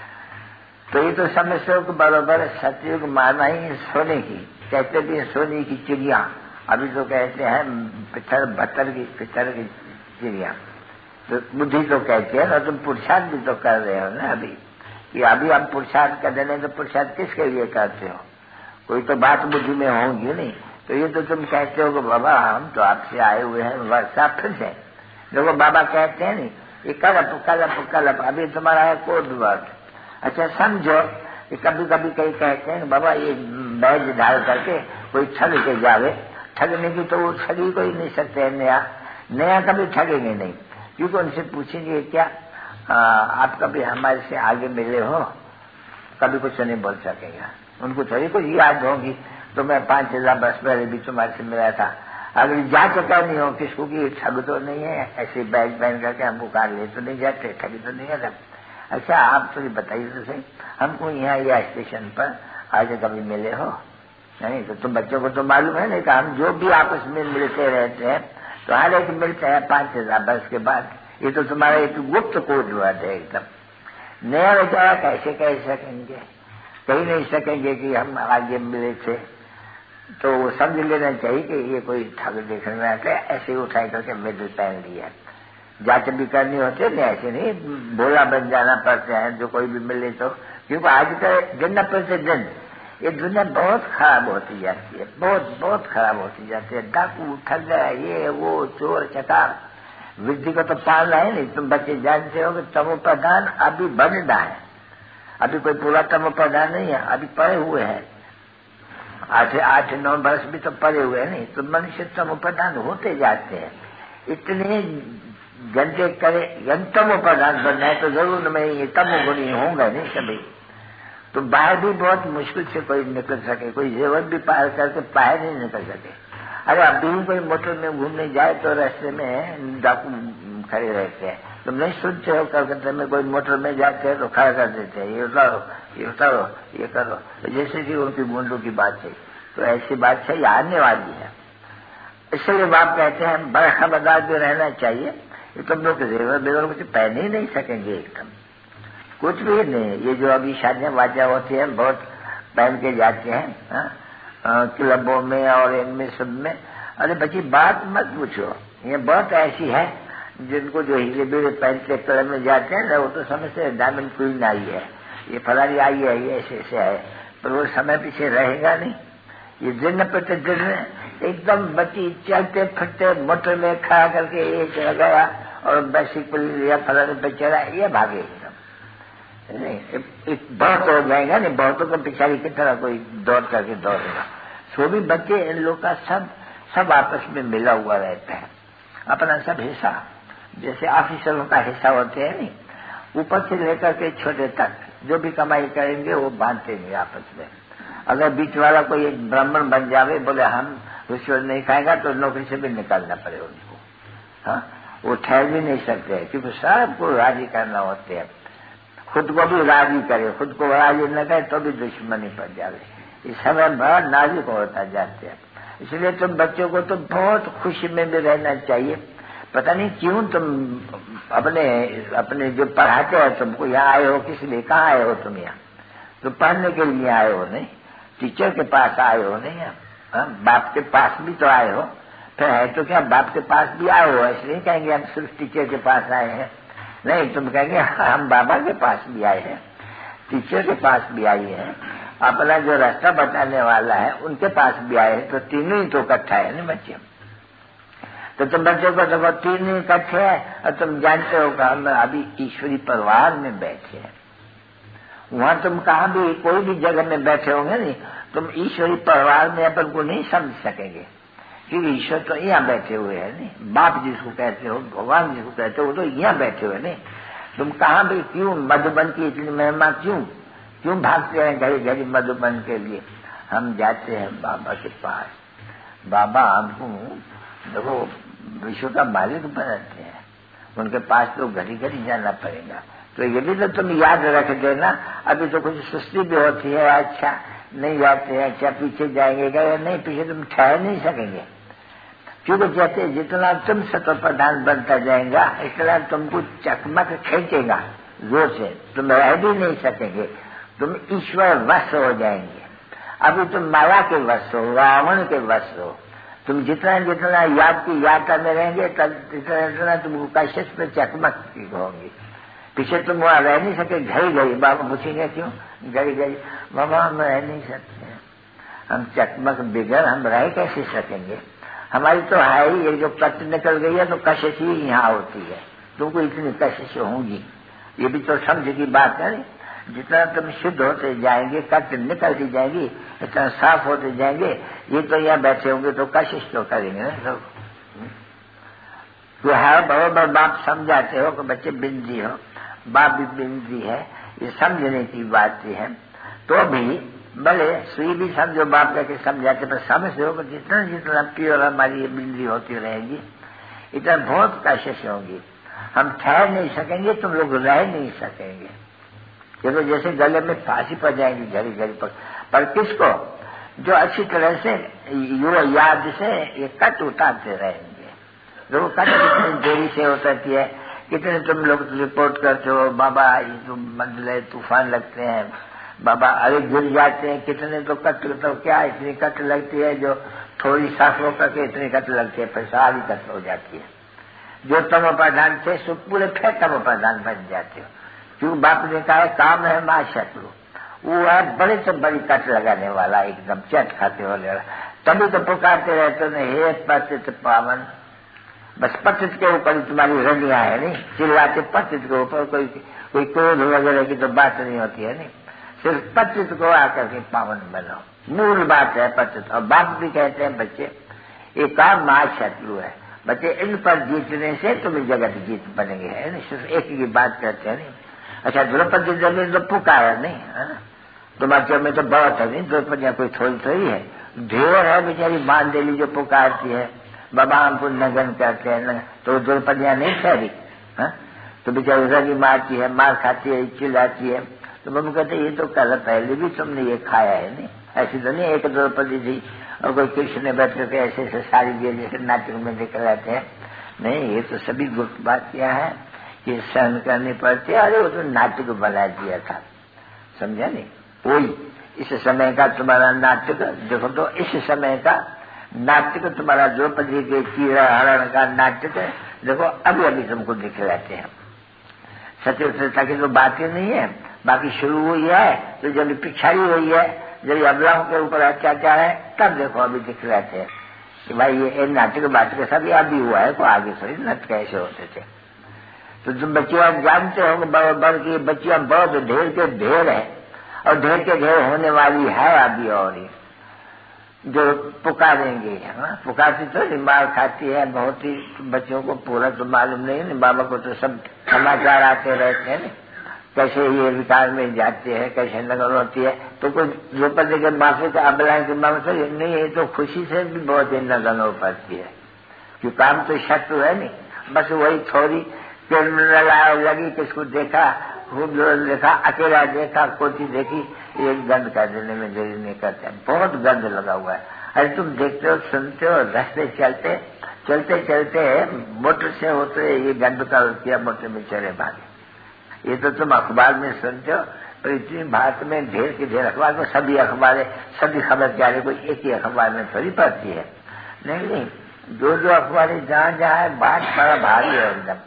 तो ये तो समझते हो कि बराबर सतयुग माना ही सोने की, कहते भी सोने की चिड़िया, अभी तो कहते हैं पिथर भत्तर की पिथर की चिड़िया, तो बुद्धि तो कहते हैं ना। तुम पुरुषार्थ भी तो कर रहे हो ना अभी, कि अभी हम पुरुषार्थ कर देने, तो पुरुषार्थ किसके लिए करते हो? कोई तो बात बुद्धि में होंगी नहीं। तो ये तो तुम कहते हो कि बाबा हम तो आपसे आए हुए हैं वर्षा फिर से, देखो बाबा कहते हैं नहीं ये कलप कलप कलप, अभी तुम्हारा है कोड वर्ड। अच्छा समझो कि कभी कभी कहीं कहते हैं बाबा ये बैज डाल करके कोई ठग के जावे, ठगने की तो वो ठग ही कोई नहीं सकते, नया नया कभी ठगेंगे नहीं, क्योंकि उनसे पूछेंगे क्या आ, आप कभी हमारे से आगे मिले हो? कभी कुछ नहीं बोल सकेगा, उनको थोड़ी कुछ याद होगी। तो मैं पांच हजार वर्ष पहले भी तुम्हारे से मिला था, अगर जांच करनी हो किसको कि ठग तो नहीं है, ऐसे बैग पहन करके हमको कार ले तो नहीं जाते, ठगी तो नहीं है। अच्छा आप तो बताइए तो सही, हमको यहाँ या स्टेशन पर आज कभी मिले हो? नहीं, तो तुम बच्चों को तो मालूम है नहीं कि हम जो भी आपस में मिलते रहते हैं तो हर एक मिलते हैं पांच हजार वर्ष के बाद। ये तो तुम्हारा एक गुप्त कोड वर्ड है एकदम। नया बेचारा कैसे कह सकेंगे, कही नहीं सकेंगे कि हम आगे मिले थे। तो वो समझ लेना चाहिए कि ये कोई ठग देखने में आते, ऐसे ही उठाई करके मेडल पहन लिया। जांच भी करनी होती है, ऐसे नहीं भोला बन जाना पड़ता है जो कोई भी मिले तो, क्योंकि आज का दिन न प्रतिदिन ये दुनिया बहुत खराब होती जाती है, बहुत बहुत खराब होती जाती है। डाकू ठग गया, ये वो चोर चकार, वृद्धि को तो पालना है नहीं। तुम बच्चे जानते हो कि तमोप्रधान अभी बढ़ना है, अभी कोई पूरा तमोप्रधान नहीं है, अभी पड़े हुए हैं, आठ आठ नौ वर्ष भी तो पड़े हुए हैं नहीं, तो मनुष्य तमोप्रधान होते जाते हैं। इतने घंटे करे तमोप्रधान बनना है तो जरूर मैं ये तमोगुणी होऊंगा नहीं कभी। तो बाहर भी बहुत मुश्किल से कोई निकल सके, कोई जीवन भी पार करके बाहर नहीं निकल सके। अरे अभी कोई मोटर में घूमने जाए तो रास्ते में डाकू खड़े रहते हैं, तुम नहीं सुनते हो कलकत्ता में कोई मोटर में जाते हैं तो खड़ा कर देते हैं, ये उतारो ये उतारो ये करो, तो जैसे कि उनकी मुंडों की बात है। तो ऐसी बात सही आने वाली है, इसलिए बाप कहते हैं बड़ा खबरदार भी रहना चाहिए। ये तुम लोग जेवर बेवर कुछ पहन ही नहीं सकेंगे, एकदम कुछ भी नहीं। ये जो अभी शादियां वादियां होती है बहुत पहन के जाते हैं क्लबों में और इनमें सब में। अरे बच्ची बात मत पूछो, ये बहुत ऐसी है जिनको जो हीरे बीरे पहनते क्लब में जाते हैं ना, वो तो समझते डायमंड क्वीन आई है, ये फलानी आई है, ये ऐसे ऐसे है, पर वो समय पीछे रहेगा नहीं। ये दिन पे दिन एकदम बच्ची चलते फिरते मोटर में खड़ा करके ये चला गया और बाइसिकल या फलाने पे चला, ये भागे एकदम नहीं। बहुत हो जाएगा नहीं, बहुतों को पिछाड़ी की तरह कोई दौड़ करके दौड़ेगा। सो भी बच्चे इन लोग का सब सब आपस में मिला हुआ रहता है, अपना सब हिस्सा, जैसे ऑफिसरों का हिस्सा होते हैं नहीं, ऊपर से लेकर के छोटे तक जो भी कमाई करेंगे वो बांटते नहीं आपस में। अगर बीच वाला कोई एक ब्राह्मण बन जावे, बोले हम रिश्वत नहीं खाएगा, तो नौकरी से भी निकालना पड़े उनको। हाँ, वो ठहर भी नहीं सकते क्योंकि सबको राजी करना होते हैं। खुद को भी राजी करे, खुद को राजी न करे तो भी दुश्मनी पड़ जावे। इस समय बड़ा नाजुक होता जाते हैं, इसलिए तुम बच्चों को तो बहुत खुशी में भी रहना चाहिए। पता नहीं क्यों तुम अपने अपने जो पढ़ाते हो, तुमको यहाँ आए हो किस लिए, कहाँ आए हो तुम यहाँ? तो पढ़ने के लिए आए हो नहीं, टीचर के पास आए हो नहीं, हा? बाप के पास भी तो आए हो। फिर है तो क्या बाप के पास भी आए हो, इसलिए कहेंगे हम सिर्फ टीचर के पास आए हैं नहीं, तुम कहेंगे हम बाबा के पास भी आए हैं, टीचर के पास भी आए हैं, अपना जो रास्ता बताने वाला है उनके पास भी आए हैं। तो तीनों ही तो इकट्ठा है ना बच्चे। तो तुम बच्चों को देखो तीनों इकट्ठे हैं और तुम जानते हो कि हम अभी ईश्वरी परिवार में बैठे हैं। वहां तुम कहाँ भी कोई भी जगह में बैठे होंगे नहीं, तुम ईश्वरी परिवार में अपन को नहीं समझ सकेंगे, क्योंकि ईश्वर तो यहाँ बैठे हुए हैं नहीं। बाप जिसको कहते हो, भगवान जिसको कहते हो, वो तो यहाँ बैठे हुए नहीं। तुम कहाँ भी क्यों मधुबन की इतनी महिमा क्यों क्यों भागते हैं घड़ी घड़ी मधुबन के लिए? हम जाते हैं बाबा के पास, बाबा हमको देखो विश्व का मालिक बनाते हैं, उनके पास तो घड़ी घड़ी जाना पड़ेगा। तो ये भी तो तुम याद रख देना। अभी तो कुछ सुस्ती भी होती है, अच्छा नहीं जाते हैं, अच्छा पीछे जाएंगे क्या? नहीं, पीछे तुम ठहर नहीं सकेंगे, क्योंकि जैसे जितना तुम सत्व प्रधान बनता जाएगा इतना तुमको चकमक खींचेगा जोर से, तुम रह भी नहीं सकेंगे, तुम ईश्वर वश हो जाएंगे। अभी तुम माया के वश हो, रावण के वश हो। तुम जितना जितना याद की यात्रा में रहेंगे जितना जितना तुमको कशिश पे चकमक होंगी। पीछे तुम वहां रह नहीं सके, घड़ी घड़ी बाबा पूछेंगे क्यों घड़ी घड़ी? बाबा हम रह नहीं सकते, हम चकमक बिगड़ हम रह कैसे सकेंगे? हमारी तो है ही, ये जो कष्ट निकल गई है तो कशिश ही यहाँ होती है, तुमको इतनी कशिश होंगी। ये भी तो समझ की बात है। जितना तुम शुद्ध होते जाएंगे, कष्ट निकलती जाएंगी, इतना साफ होते जाएंगे। ये तो यहाँ बैठे होंगे तो कशिश तो करेंगे ना सब। तो है बराबर बाप समझाते हो कि बच्चे बिंदी हो, बाप भी बिंदी है, ये समझने की बात है। तो भी भले सुई भी समझो, बाप करके समझाते, पर समझ हो कि जितना जितना प्योर हमारी ये बिंदी होती रहेगी इतना बहुत कशिश होगी। हम ठहर नहीं सकेंगे, तुम लोग रह नहीं सकेंगे। ये तो जैसे गले में फांसी पड़ जाएंगी घड़ी घड़ी पर, पर किसको? जो अच्छी तरह से युवा याद से ये कट उतारते रहेंगे। जो कट कितनी देरी से उतरती है, कितने तुम लोग रिपोर्ट करते हो, बाबा तो मंडले तूफान लगते हैं, बाबा अरे गिर जाते हैं, कितने तो कट, तो क्या इतनी कट लगती है जो थोड़ी सांस रो करके इतनी कट लगती है, फिर सारी कट हो जाती है। जो तम प्रधान थे पूरे फिर तम प्रधान बन जाते हो, क्यों? बाप ने कहा काम है माँ शत्रु, वो है बड़े से बड़ी कट लगाने वाला, एकदम चट खाते वाले वाला। तभी तो पुकारते रहते हैं, हे पतित पावन। बस पतित के ऊपर ही तुम्हारी रंगियां है नहीं, चिल्लाते पतित के ऊपर। कोई कोई क्रोध वगैरह की तो बात नहीं होती है नहीं, सिर्फ पतित को आकर के पावन बनाओ, मूल बात है पतित। और बाप भी कहते हैं बच्चे ये काम मां शत्रु है, बच्चे इन पर जीतने से तुम्हें जगत जीत बनेंगे, है नहीं, सिर्फ एक ही बात कहते हैं नहीं। अच्छा द्रौपदी जमीन तो पुकारा नहीं है ना, तुम्हारे में तो बहुत है नहीं, द्रौपदियां कोई थोड़ी थोड़ी है, ढेर है बेचारी मान देली जो पुकारती है बाबा हमको नगन करते हैं न, तो द्रौपदियां नहीं ठहरी, तो बेचारी रगी मारती है, मार खाती है, चिल्लाती है। तो मम्मी कहते ये तो कल पहले भी तुमने ये खाया है नहीं, ऐसी तो नहीं एक द्रौपदी थी और कोई कृष्ण ने बैठ करके ऐसे ऐसे साड़ी दिए जैसे नाटक में देख रहते हैं। नहीं, ये तो सभी गुप्त बात क्या है कि सहन करनी पड़ती है। अरे वो तो नाटक बना दिया था, समझा नहीं। वही इस समय का तुम्हारा नाटक देखो, तो इस समय का नाटक तुम्हारा द्रौपदी के चीरा हरण का नाटक देखो अभी अभी तुमको दिख रहते हैं। सत्य सत्ता की तो बात ही नहीं है, बाकी शुरू हुई है तो जब पिछाड़ी हुई है, जब अबलाओं के ऊपर अत्याचार है, तब देखो अभी दिख रहते हैं कि भाई ये नाटक बाटक सब अभी हुआ है, को आगे थोड़ी नट कैसे होते थे। तो तुम बच्चियां जानते हो बराबर की बच्चियां बहुत ढेर के ढेर है और ढेर के ढेर होने वाली है अभी, और जो पुकारेंगे पुकारती तो मार खाती है बहुत ही। बच्चों को पूरा तो मालूम नहीं है, बाबा को तो सब समाचार आते रहते हैं, कैसे ये विकार में जाते हैं, कैसे नगन होती है। तो कोई द्रौपदी के माफी का अबला के माफी नहीं, ये तो खुशी से भी बहुत ही नगन हो पाती है, क्यों काम तो शत्रु है नहीं। बस वही थोड़ी लगी, किसको देखा खूब देखा, अकेला देखा, कोटी देखी, ये गंध कर देने में देरी नहीं करते, बहुत गंध लगा हुआ है। अरे तुम देखते हो सुनते हो, रास्ते चलते चलते चलते मोटर से होते ये गंध का किया, मोटर में चले भागे। ये तो तुम अखबार में सुनते हो, पर इतनी भारत में ढेर के ढेर अखबार में सभी अखबारें सभी खबर जा रही, कोई एक ही अखबार में थोड़ी पड़ती है। नहीं नहीं, जो जो अखबारें जहाँ जहाँ है बात बड़ा भारी है एकदम।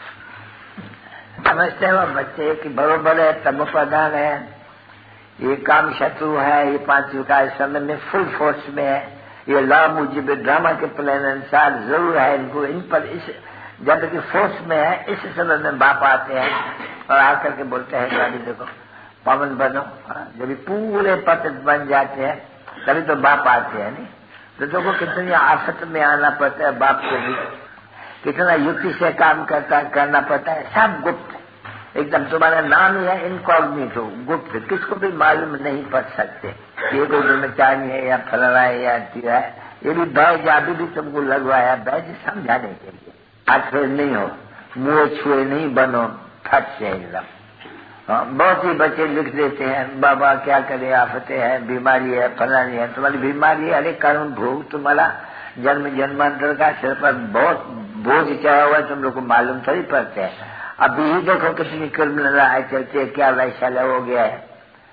समझते हो बच्चे कि बरोबर है, तम प्रधान है, ये काम शत्रु है, ये पांच विकार इस समय में फुल फोर्स में है। ये लॉ मुजिब ड्रामा के प्लान अनुसार जरूर है इनको, इन पर इस जब की फोर्स में है, इस समय में बाप आते हैं और आकर के बोलते हैं गाड़ी देखो पावन बनो। जब पूरे पतित बन जाते हैं तभी तो बाप आते हैं नहीं। तो देखो कितनी आफत में आना पड़ता है बाप को भी, कितना युक्ति से काम करता करना पड़ता है। सब गुप्त एकदम, तुम्हारा नाम ही है इनकॉग्निटो, गुप्त, किसको भी मालूम नहीं पड़ सकते ये कोई ब्रह्मचारी है या फलाना है या तीरा है। ये भी बैज अभी भी तुमको लगवाया, बैज समझाने के लिए। हाथ फेर नहीं हो, मुँह छुए नहीं बनो, फट से एकदम। बहुत ही बच्चे लिख देते हैं बाबा क्या करे, आफतें हैं, बीमारी है, फलानी है। तुम्हारी बीमारी है, अरे कर्म भोग तुम्हारा जन्म जन्मांतर का सिर पर बहुत बोझ चढ़ा हुआ है, तुम लोग को मालूम थोड़ी पड़ते हैं। अभी ही देखो कितनी क्रिमिनल चलती है, क्या वैशाल्य हो गया है,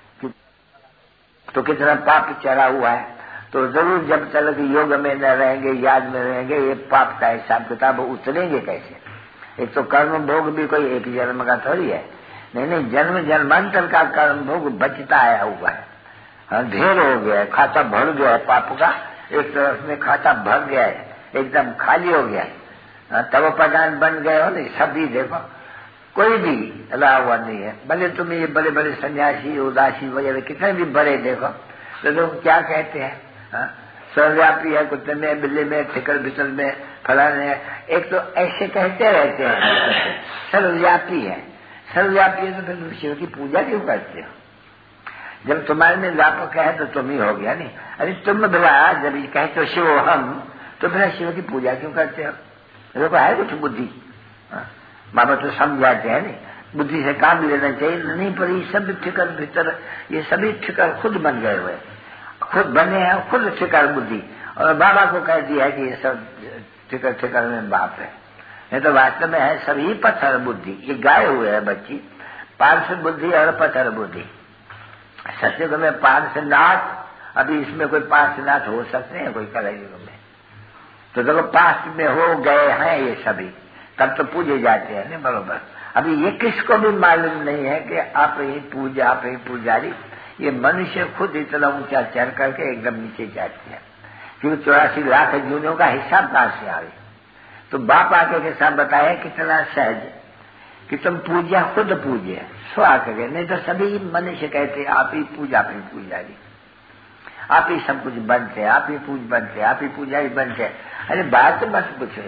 तो कितना पाप चढ़ा हुआ है। तो जरूर जब तक योग में न रहेंगे, याद में रहेंगे, ये पाप का हिसाब किताब उतरेंगे कैसे। एक तो कर्म भोग भी कोई एक जन्म का थोड़ी है, नहीं नहीं, जन्म जन्मांतर का कर्म भोग बचता आया हुआ है। हाँ, ढेर हो गया है, खाता भर गया है पाप का, एक तरफ में खाता भर गया है, एकदम खाली हो गया है। तब प्रधान बन गए हो नहीं, सभी देखो कोई भी रहा हुआ नहीं है। भले तुम ये बड़े बड़े सन्यासी उदासी वगैरह कितने भी बड़े देखो, तो लोग क्या कहते हैं, सर्वव्यापी है, कुत्ते में बिल्ली में ठिकर बिचल में फलाने, एक तो ऐसे कहते रहते हैं सर्वव्यापी है। सर्वव्यापी है तो फिर तुम शिव की पूजा क्यों करते हो? जब तुम्हारे में व्यापक है तो तुम ही हो गया नहीं। अरे तुम बिला जब कहते हो शिव हम, तो फिर शिव की पूजा क्यों करते हो? देखो है कुछ बुद्धि, बाबा तो समझाते हैं नहीं, बुद्धि से काम लेना चाहिए नहीं। पर ये सब ठिकर भीतर, ये सभी ठिकर खुद बन गए हुए, खुद बने हैं, खुद ठिकर बुद्धि। और बाबा को कह दिया है कि ये सब ठिकर ठिकर में बाप है, नहीं तो वास्तव में है सभी पत्थर बुद्धि। ये गाये हुए है बच्ची, पार्श्व बुद्धि और पत्थर बुद्धि। सत्युग में पार्श्वनाथ, अभी इसमें कोई पार्श्वनाथ हो सकते हैं कोई कलयुग में? तो देखो पार्श्व में हो गए हैं ये सभी, तब तो पूजे जाते हैं नहीं बरोबर। अभी ये किसको भी मालूम नहीं है कि आप ही पूजा, आप ही पुजारी, ये मनुष्य खुद इतना ऊंचा चढ़ करके एकदम नीचे जाते हैं, क्योंकि चौरासी लाख जूनों का हिसाब कहां से आवे। तो बाप आके के साथ बताया कितना सहज कि तुम पूजा खुद पूजे सो आके गए, नहीं तो सभी मनुष्य कहते आप ही पूजा अपनी पुजारी, आप ही सब कुछ बनते, आप ही पूज बनते, आप ही पुजारी बनते। अरे बात तो बस पूछो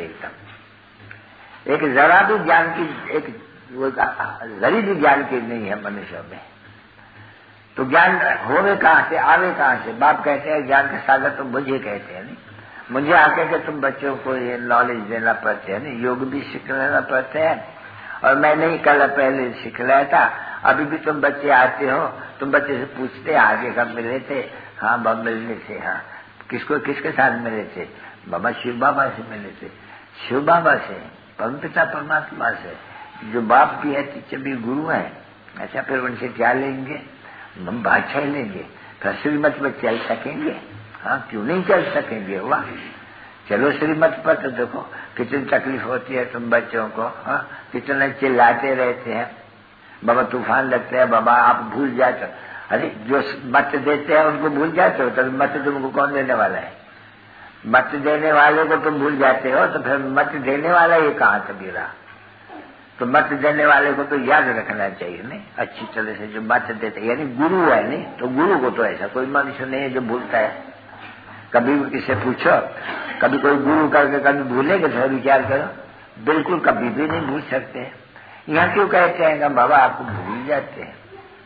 एकदम, एक जरा भी ज्ञान की एक जरी भी ज्ञान की नहीं है मनुष्य में। तो ज्ञान होवे कहां से, आवे कहां से? बाप कहते हैं ज्ञान के सागर तो मुझे कहते हैं, नहीं मुझे आके के तुम बच्चों को ये नॉलेज देना पड़ते है, नहीं योग भी सीख लेना पड़ते हैं। और मैं नहीं कल पहले सीख रहा था, अभी भी तुम बच्चे आते हो, तुम बच्चे से पूछते आगे कब मिले थे? हाँ बाबा मिलने से, हाँ किसको किसके साथ मिले थे? बाबा शिव बाबा से मिले थे। शिव बाबा से, परमपिता परमात्मा से, जो बाप भी है टीचर भी गुरु है। अच्छा फिर उनसे क्या लेंगे? हम बादशाह लेंगे, फिर श्रीमत पर चल सकेंगे? हाँ क्यों नहीं चल सकेंगे? वाह चलो श्रीमत पर। तो देखो कितनी तकलीफ होती है तुम बच्चों को, हाँ कितने चिल्लाते रहते हैं, बाबा तूफान लगते हैं, बाबा आप भूल जाते हो। अरे जो मत देते हैं उनको भूल जाते हो, तो मत तुमको कौन देने वाला है? मत देने वाले को तुम भूल जाते हो, तो फिर मत देने वाला ये कहाँ कभी रहा? तो मत देने वाले को तो याद रखना चाहिए, नहीं अच्छी तरह से जो मत देते, यानी गुरु है, नहीं तो गुरु को तो ऐसा कोई मनुष्य नहीं है जो भूलता है। कभी किसे पूछो, कभी कोई गुरु करके कभी भूलेंगे? थोड़ा विचार करो, बिल्कुल कभी भी नहीं भूल सकते। यहाँ क्यों कहते हैं बाबा आपको भूल जाते हैं?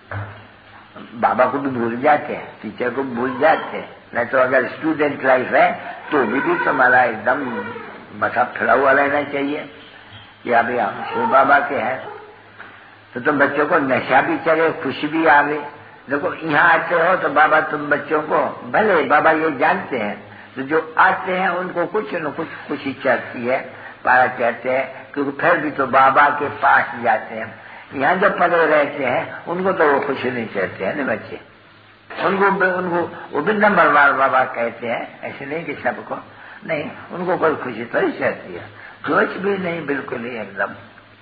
बाबा को भी भूल जाते हैं, टीचर को भूल जाते हैं। नहीं तो अगर स्टूडेंट लाइफ है तो भी, भी तुम्हारा एकदम मथा फिरा हुआ रहना चाहिए कि अभी हम शिव बाबा के हैं। तो तुम बच्चों को नशा भी चले, खुशी भी आवे। देखो यहाँ आते हो तो बाबा तुम बच्चों को, भले बाबा ये जानते हैं, तो जो आते हैं उनको कुछ न कुछ खुशी चढ़ती है, पारा चढ़ते हैं, क्योंकि फिर भी तो बाबा के पास जाते हैं। यहाँ जो पड़े रहते हैं उनको तो वो खुशी नहीं चढ़ते हैं ना बच्चे, उनको उनको वो भी नंबरवार बाबा कहते हैं, ऐसे नहीं कि सबको नहीं, उनको कोई खुशी तो नहीं चढ़ती है, कुछ भी नहीं, बिल्कुल ही एकदम।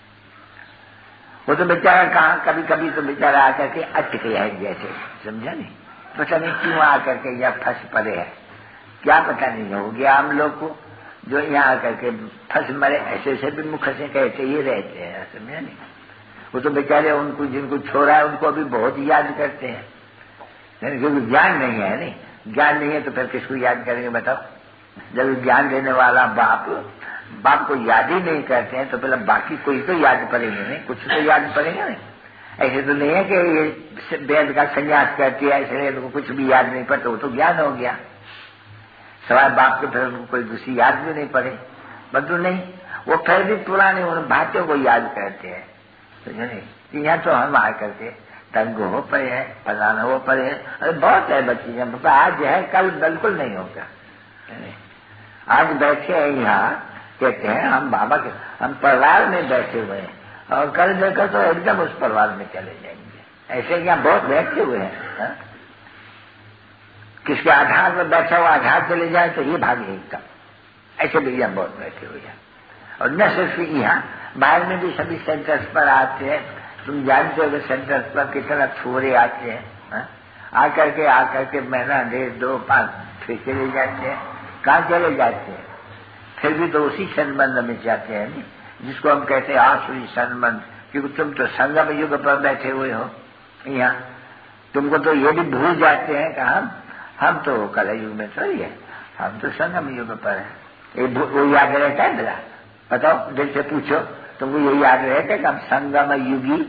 वो तो बेचारा कहाँ कभी कभी तो बेचारा आकर के अटके है जैसे, समझा नहीं, पता नहीं क्यों आकर के या फंस पड़े है, क्या पता नहीं हो गया हम लोग को, जो यहाँ आकर के फंस मरे। ऐसे ऐसे भी मुख से कहते ही रहते हैं, समझा नहीं। वो तो बेचारे उनको जिनको छोड़ा है उनको अभी बहुत याद करते हैं, क्योंकि ज्ञान नहीं है, नहीं ज्ञान नहीं है तो फिर किसको याद करेंगे बताओ? जब ज्ञान देने वाला बाप बाप को याद ही नहीं करते हैं तो पहले बाकी कोई तो याद पड़ेंगे, नहीं कुछ तो याद पड़ेगा नहीं। ऐसे तो नहीं है कि ये वेद का संन्यास करती है इसलिए उनको कुछ भी याद नहीं पड़ता, वो तो ज्ञान हो गया। सवाल बाप के फिर उनको कोई दूसरी याद भी नहीं पड़े, बदलू नहीं, वो फिर भी पुराने उन बातों को याद करते हैं। तो नहीं यहाँ तो हम आ करके तंग हो पड़े हैं, फलाना हो पड़े हैं। अरे बहुत है बच्चे, आज है कल बिल्कुल नहीं होगा। आज बैठे हैं यहाँ, कहते हैं हम बाबा के, हम परिवार में बैठे हुए हैं, और कल देखकर तो एकदम उस परिवार में चले जाएंगे। ऐसे यहाँ बहुत बैठे हुए हैं, हा? किसके आधार पर बैठा हुआ आधार चले जाए तो ये भागे एकदम, ऐसे भी यहाँ बहुत बैठे हुए हैं। और न सिर्फ यहाँ, बाहर में भी सभी सेंटर्स पर आते हैं। तुम जानते हो कि सेंटर्स पर कितना थोड़े आते हैं, हा? आकर के आकर के महीना डेढ़ दो पाँच फिर चले जाते हैं। कहाँ चले जाते हैं? फिर भी तो उसी संबंध में जाते हैं, नहीं जिसको हम कहते हैं आसुरी संबंध, क्योंकि तुम तो संगम युग पर बैठे हुए हो यहाँ। तुमको तो ये भी भूल जाते हैं कि हम हम तो कल युग में थोड़ी है, हम तो संगम युग पर है। ये वो याद रहता है मेरा? बताओ दिल से पूछो, तुमको ये याद रहता है कि हम संगम युगी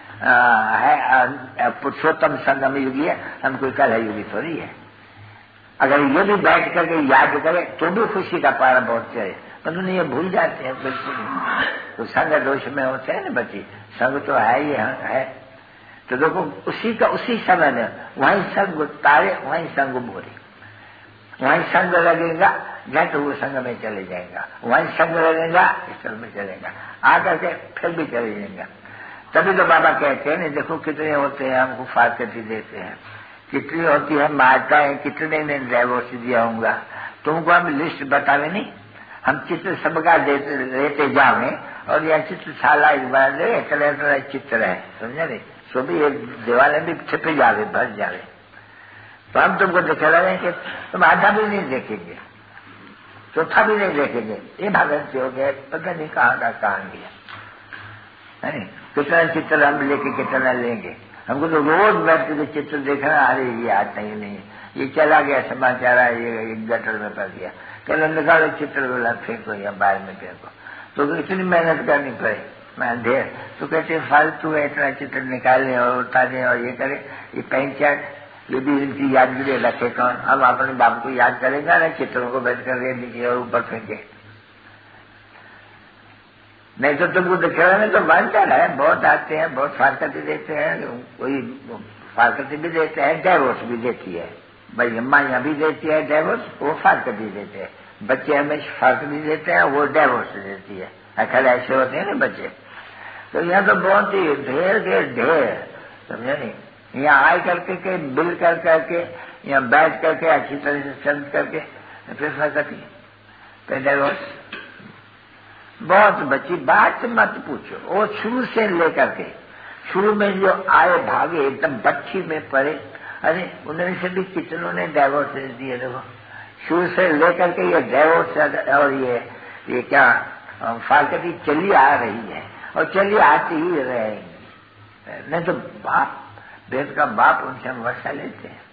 है, पुरुषोत्तम संगम युगी है, हम कोई कल युगी थोड़ी है। अगर ये भी बैठ करके याद करे तो भी खुशी का पारा बहुत चढ़े, पर नहीं ये भूल जाते हैं बिल्कुल। तो संग दोष में होते हैं ना बच्चे, संग तो है ही है। तो देखो उसी का उसी समय में वहीं संग तारे, वहीं संग बोरे, वहीं संग लगेगा या तो वो संग में चले जाएगा, वहीं संग लगेगा स्थल में चलेगा, आकर के फिर भी चले जाएगा। तभी तो बाबा कहते हैं ना, देखो कितने होते हैं हमको फारकती देते हैं, कितनी होती है माताएं, कितने ने डाइवोर्स दिया होगा। तुमको हम लिस्ट बतावे नहीं, हम चित्र सबका देते लेते जावे, और यह चित्रशाला इस बार तरह तरह चित्र है, समझे नहीं, सो भी एक दीवार भी छिप जावे, भर जावे, तो हम तुमको दिखा रहे हैं कि तुम आधा भी नहीं देखेंगे, चौथा भी नहीं देखेंगे। ये भागवत हो गए, पता नहीं कहाँ का कहाँ गया है। कितना चित्र हम लेके कितना लेंगे, हमको तो रोज बैठ के चित्र देखना, अरे ये आता ही नहीं, ये चला गया समाचार, ये गटर में पड़ गया, चलो निकालो चित्र वाला फेंको या बाहर में फेंको, तो इतनी मेहनत करनी पड़े, मैं ढेर तो कहते फालतू है इतना चित्र निकालने और उतारने और ये करे, ये पेंचर ये भी इनकी यादगिरी रखे कौन। हम अपने बाप को याद करेंगे ना, चित्रों को बैठ कर ले लीजिए और ऊपर फेंके, नहीं तो तुमको दिखेगा नहीं तो मानता है। बहुत आते हैं, बहुत फारकती देते हैं, कोई फारकती भी देते हैं, डाइवोर्स भी देती है, भाई अम्मा यहाँ भी देती है डाइवोर्स, वो फारकती देते हैं, बच्चे हमें फारकती देते हैं, वो डाइवोर्स देती है, अखल ऐसे होते हैं ना बच्चे। तो यहाँ तो बहुत ही ढेर के ढेर, समझे नहीं, यहाँ आए करके के बिल कर करके यहाँ बैठ करके अच्छी तरह से चल करके फिर फारकती, फिर डाइवोर्स। बहुत बच्ची बात मत पूछो, वो शुरू से लेकर के शुरू में जो आए भागे एकदम बच्ची में पड़े, अरे उन्होंने से भी कितनों ने डाइवोर्स दे दिए। देखो शुरू से लेकर के ये डाइवोर्स और ये ये क्या फारकती चली आ रही है और चली आती ही रहेगी। नहीं तो बाप, वेद का बाप उनसे हम वर्षा लेते हैं,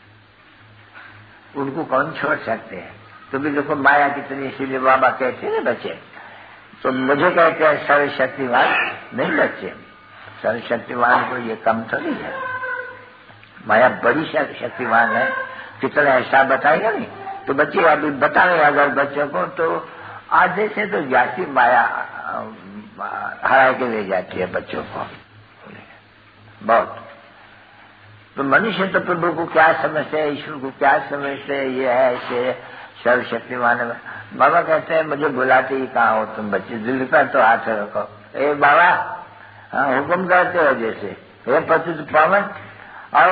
उनको कौन छोड़ सकते हैं। तो भी देखो माया कितनी, इसीलिए बाबा कहते हैं ना बच्चे, तो मुझे कहते हैं सर्वशक्तिवान नहीं बच्चे, सर्वशक्तिवान को ये कम तो नहीं है, माया बड़ी शक्तिवान है, कितना ऐसा बताएगा नहीं। तो बच्चे अभी बताए अगर बच्चों को तो आधे से तो जाती माया हरा के ले जाती है बच्चों को बहुत। तो मनुष्य तो प्रभु को क्या समझते हैं, ईश्वर को क्या समझते हैं, ये है ऐसे सर्वशक्तिमान है। बाबा कहते हैं मुझे बुलाते ही कहाँ हो तुम बच्चे, दिल पर तो हाथ रखो, ए बाबा हाँ हुक्म करते हो जैसे, हे पति पावन आओ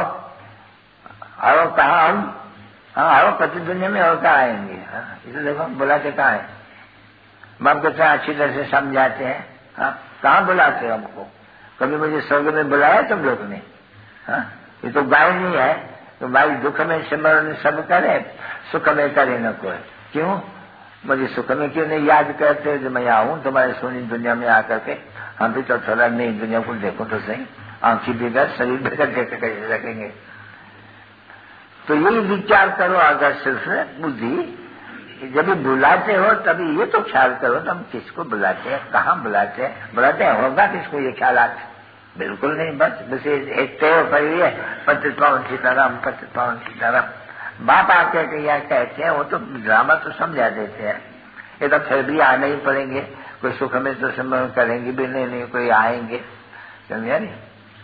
आओ, कहा हम, हाँ आओ पति दुनिया में और कहाँ आएंगे, इसे देखो बुलाते कहाँ है। बाप कहते हैं अच्छी तरह से समझाते हैं, हाँ कहाँ बुलाते हो हमको, कभी मुझे स्वर्ग में बुलाया तुम लोग ने, हाँ ये तो गाय नहीं है, तो भाई दुख में सिमरन सब करे, सुख में करे न कोई, क्यों मुझे सुख में क्यों नहीं याद करते जो मैं आऊं तुम्हारे सोनी दुनिया में आकर के, हम भी तो थोड़ा नई दुनिया को देखो तो सही, आंखी बेगर शरीर बेगर देख कैसे रखेंगे। तो यही विचार करो, अगर सिर्फ बुद्धि जब भी बुलाते हो तभी ये तो ख्याल करो तुम किसको बुलाते हैं, कहाँ बुलाते हैं, बुलाते हैं होगा किसको, ये ख्याल आता बिल्कुल नहीं। बस बस एक तेव पड़ी है, पतित पावन सीताराम, पतित पावन सीताराम। बाप आके यहाँ कहते हैं, वो तो ड्रामा तो समझा देते हैं, ये तो फिर भी आने ही पड़ेंगे, कोई सुख में तो समझ करेंगे भी नहीं, नहीं कोई आएंगे, समझा नहीं।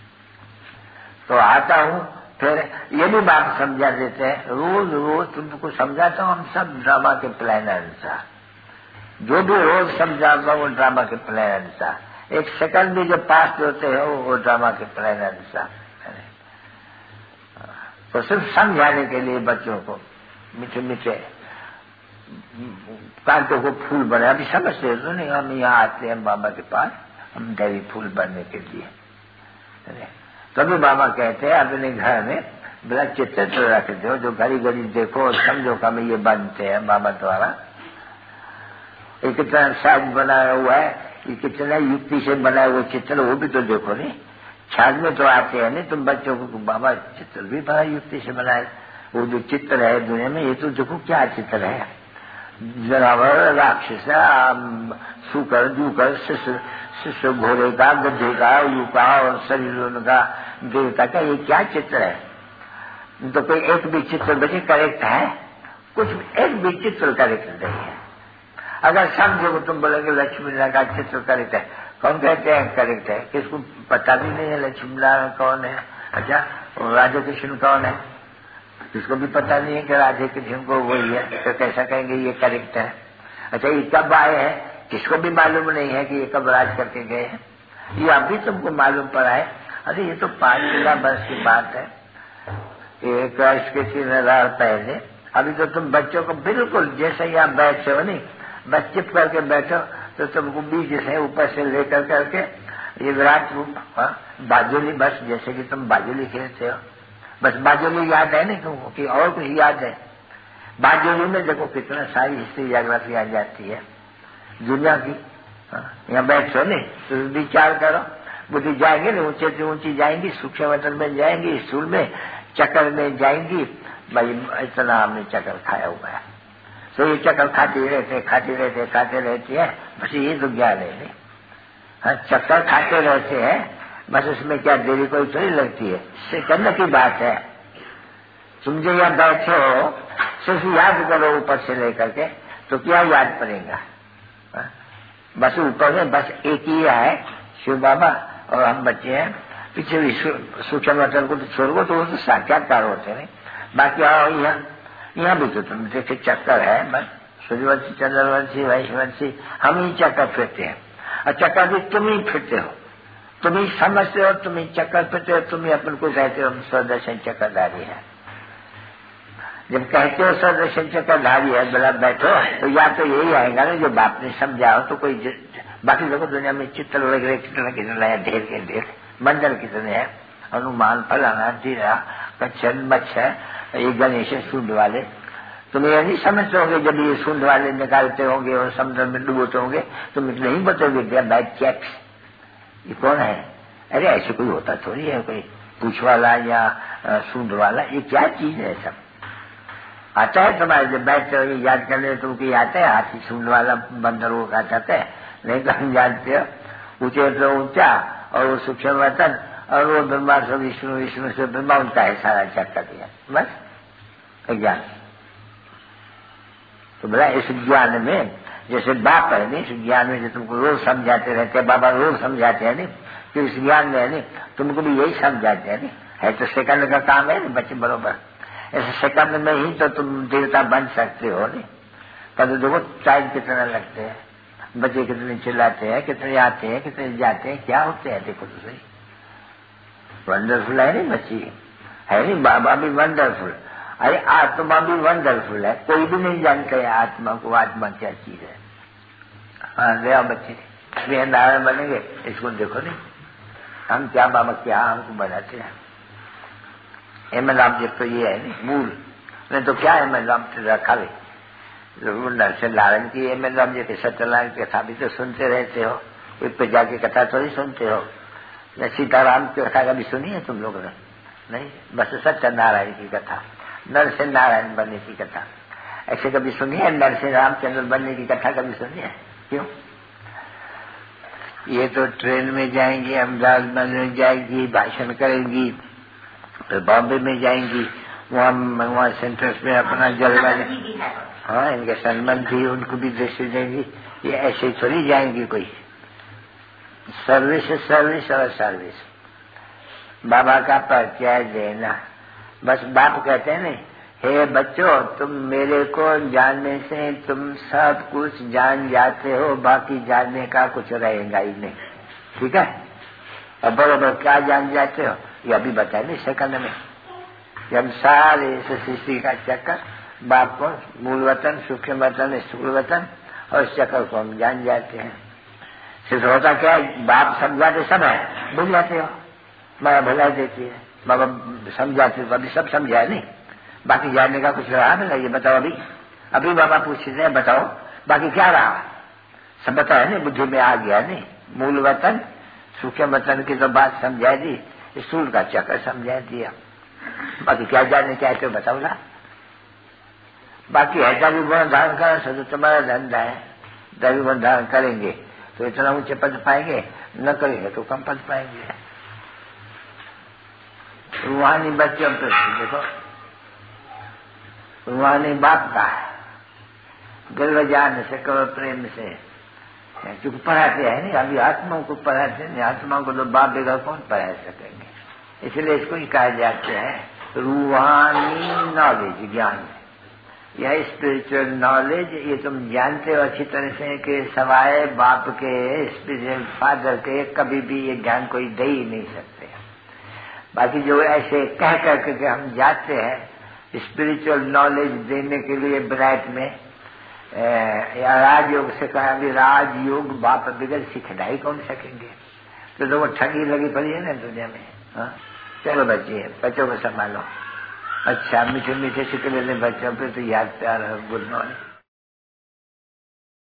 तो आता हूँ, फिर ये भी बात समझा देते हैं, रोज रोज तुमको समझाता हूँ, हम सब ड्रामा के प्लान अनुसार, जो भी रोज समझाता हूँ वो ड्रामा के प्लान अनुसार, एक सेकंड भी जो पास होते हैं वो ड्रामा के प्लान अनुसार। तो सिर्फ समझाने के लिए बच्चों को मीठे मीठे कांटों को फूल बने, अभी समझते तो नहीं, हम यहाँ आते हैं बाबा के पास, हम दैवी फूल बनने के लिए। तभी बाबा कहते हैं अपने घर में बड़ा चित्र तो रख दो, जो घड़ी घड़ी देखो और समझो का ये बनते हैं बाबा द्वारा। ये कितना साज बनाया हुआ है, ये कितना युक्ति से बनाया हुआ चित्र, वो भी तो देखो नहीं, छाज में तो आते हैं नहीं, तुम बच्चों को बाबा चित्र भी बड़ा युक्ति से बनाए। वो जो चित्र है दुनिया में, ये तो देखो क्या चित्र है, जनावर, राक्षस, सुकर, जूकर, शिष्य शिष्य, घोड़े का, गधे का, यू का और शरीर उनका, देवता का, ये क्या चित्र है। तो कोई एक भी चित्र बचे करेक्ट है, कुछ एक भी चित्र करेक्ट नहीं है। अगर समझो तुम बोलेंगे लक्ष्मी नारायण का चित्र करेक्ट है, कौन कहते हैं करेक्ट है, किसको पता भी नहीं है लक्ष्मी नारायण कौन है। अच्छा राधे कृष्ण कौन है, किसको भी पता नहीं है कि राधे कृष्ण को वही है, तो कैसा कहेंगे ये करेक्ट है। अच्छा ये कब आए हैं, किसको भी मालूम नहीं है कि ये कब राज करके गए हैं, ये अभी तुमको मालूम पड़ा है। अरे ये तो पांच सोलह वर्ष की बात है, एक वर्ष के तीन हजार पहले। अभी तो तुम बच्चों को बिल्कुल जैसे ही आप बैठे हो नहीं, बस चिप करके बैठो तो तुमको बीज से ऊपर से लेकर करके ये विराट रूप। बाजुली बस, जैसे कि तुम बाजुली खेलते हो, बस बाजुली याद है नहीं तुमको कि और कुछ याद है? बाजुली में देखो कितना सारी हिस्ट्री ज्योग्राफी आ जाती है दुनिया की। यहाँ बैठो नहीं तो विचार करो, बुद्धि जाएंगे ना, ऊंचे से ऊंची जाएंगी, सूक्ष्म वतन में जाएंगी, स्थूल में चक्कर में जाएंगी। भाई इतना हमने चक्कर खाया हुआ है, तो ये चक्कर खाती रहते खाते रहते खाते रहती है, बस ये तो ज्ञान है नहीं। हाँ, चक्कर खाते रहते हैं, बस उसमें क्या देरी कोई थोड़ी लगती है, इससे करने की बात है। तुम जो यहाँ बैठे हो सिर्फ याद करो ऊपर से लेकर के, तो क्या याद पड़ेगा? बस ऊपर में बस एक ही है, शिव बाबा और हम बच्चे हैं। पीछे भी सूक्ष्म वतन को तो छोड़ो तो वो तो साक्षात्कार होते नहीं। बाकी आओ यहाँ, यहाँ भी तो तुम देखे चक्कर है, बस सूर्यवंशी, चंद्रवंशी, वैश्यवंशी, हम ही चक्कर फिरते हैं। और चक्कर भी तुम ही फिरते हो, तुम ही समझते हो, तुम ही चक्कर फिरते हो, तुम ही अपन को कहते हो स्वदर्शन चक्करधारी है। जब कहते हो स्वदर्शन चक्करधारी है, बोला बैठो, तो या तो यही आएगा ना जो बाप ने समझाओ। तो कोई बाकी लोगों दुनिया में चित्र वगैरह कितना कितना है, ढेर के ढेर, मंडल कितने हैं, हनुमान, फलाना, जीरा, कच्छन, मच्छर, ये गणेश सूंड वाले। तुम ये नहीं समझते होंगे जब ये सूंड वाले निकालते होंगे और समुद्र में डूबोते होंगे, तुम नहीं बताओगे बैट चेक्स ये कौन है? अरे ऐसे कोई होता थोड़ी है, कोई पूछ वाला या सूंड वाला, ये क्या चीज है? सब आता है तुम्हारे जब बैठते हो याद करने, तुमको आता है हाथी सूंड वाला बंदर वो का चाहते है? नहीं तो हम जानते हो ऊंचे तो ऊंचा, और वो सूक्ष्म वतन, और वो ब्रह्मा से विष्णु, विष्णु से ब्रह्मा, उनका है सारा चक्कर दिया, बस ज्ञान। तो बोला इस ज्ञान में जैसे बाप है नहीं, इस ज्ञान में जो तुमको रोज समझाते रहते हैं, बाबा रोज समझाते हैं नहीं कि इस ज्ञान में है नहीं, तुमको भी यही समझाते हैं नहीं है। तो सेकंड का काम है नहीं बच्चे, बरोबर ऐसे सेकंड में ही तो तुम देवता बन सकते हो नहीं। पर देखो टाइम कितना लगते हैं, बच्चे कितने चिल्लाते हैं, कितने आते हैं, कितने जाते हैं, क्या होते हैं देखो तो सही। वंडरफुल है नहीं बच्ची, है नहीं बाबा भी वंडरफुल। अरे आत्मा भी वंडरफुल है, कोई भी नहीं जानता है आत्मा को, आत्मा क्या चीज है। हाँ गया बच्चे श्री नारायण बनेंगे, इसको देखो नहीं हम क्या बाबा क्या हमको बनाते हैं। एम एल ऑब्जेक्ट तो ये है नहीं मूल, नहीं तो क्या एम एल ऑब्जेक्ट रखा ले नरसिंह नारायण की एम एल ऑब्जेक्ट, सत्यनारायण की कथा भी तो सुनते रहते हो, कोई प्रजा की कथा थोड़ी सुनते हो। या सीताराम की कथा कभी सुनी है तुम लोगों ने? नहीं, बस सत्यनारायण की कथा, नरसिंह नारायण बनने की कथा ऐसे कभी सुनी है? नरसिंह रामचंद्र बनने की कथा कभी सुनी है? क्यों? ये तो ट्रेन में जाएंगी, अहमदाबाद में जाएंगी, भाषण करेंगी, फिर बॉम्बे में जाएंगी, वहाँ वहाँ सेंटर्स में अपना जलवा, हाँ इनके सन्मान भी, उनको भी दृष्टि देंगी। ये ऐसे थोड़ी जाएंगी कोई, सर्विस सर्विस और सर्विस। बाबा का परिचय देना, बस बाप कहते हैं नहीं, हे बच्चों तुम मेरे को जानने से तुम सब कुछ जान जाते हो, बाकी जानने का कुछ रहेगा ही नहीं, ठीक है? अब बराबर क्या जान जाते हो ये अभी बताए नहीं सेकंड में। हम सारे इस सृष्टि का चक्कर, बाप को मूल वतन, सूक्ष्म वतन, स्थूल वतन, और इस चक्कर को हम जान जाते हैं। सिर्फ होता क्या है, बाप समझाते सब है, भूल जाते हो, माया भुला देती है। बाबा समझाते तो अभी सब समझाए नहीं, बाकी जानने का कुछ रहा नहीं। ये बताओ अभी, अभी बाबा पूछते हैं बताओ बाकी क्या रहा, सब बताया नहीं, बुद्धि में आ गया नहीं। मूल वतन, सूक्ष्म वतन की तो बात समझा दी, स्थूल का चक्कर समझा दिया, बाकी क्या जानने क्या है बताओ ना। बाकी ऐसा भी गुण धारण करना तो तुम्हारा धंधा है, दैवी गुण धारण करेंगे तो इतना ऊंचे पद पाएंगे, न करेंगे तो कम पद पाएंगे। रूहानी बच्चों पे देखो, रूहानी बाप का है, गर्व जान से करो प्रेम से, क्योंकि पढ़ाते हैं नहीं, अभी आत्माओं को पढ़ाते नहीं, आत्माओं को तो बाप बेगा कौन पढ़ा सकेंगे। इसलिए इसको ही कहा जाते हैं रूहानी नॉलेज, ज्ञान। यह स्पिरिचुअल नॉलेज, ये तुम जानते हो अच्छी तरह से कि सवाए बाप के, स्पिरिचुअल फादर के, कभी भी ये ज्ञान कोई दे ही नहीं सकते। बाकी जो ऐसे कह कर के हम जाते हैं स्पिरिचुअल नॉलेज देने के लिए ब्राइट में, या राजयोग से कहा भी राजयोग बाप बगैर सिखलाई कौन सकेंगे। तो, तो वो ठगी लगी पड़ी है ना दुनिया में। हाँ चलो बच्चे, बच्चों को संभालो। अच्छा मीठे मीठे सिक्के लेने बच्चों पे तो याद प्यार है। Good morning.